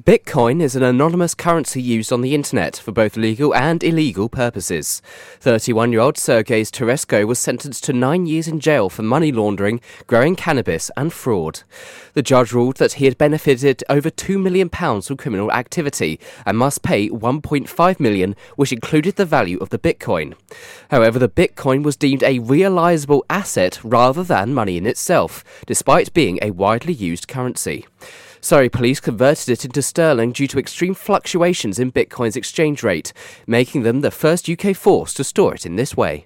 Bitcoin is an anonymous currency used on the internet for both legal and illegal purposes. 31-year-old Sergei Teresko was sentenced to 9 years in jail for money laundering, growing cannabis and fraud. The judge ruled that he had benefited over £2 million from criminal activity and must pay $1.5 million, which included the value of the Bitcoin. However, the Bitcoin was deemed a realisable asset rather than money in itself, despite being a widely used currency. Surrey police converted it into sterling due to extreme fluctuations in Bitcoin's exchange rate, making them the first UK force to store it in this way.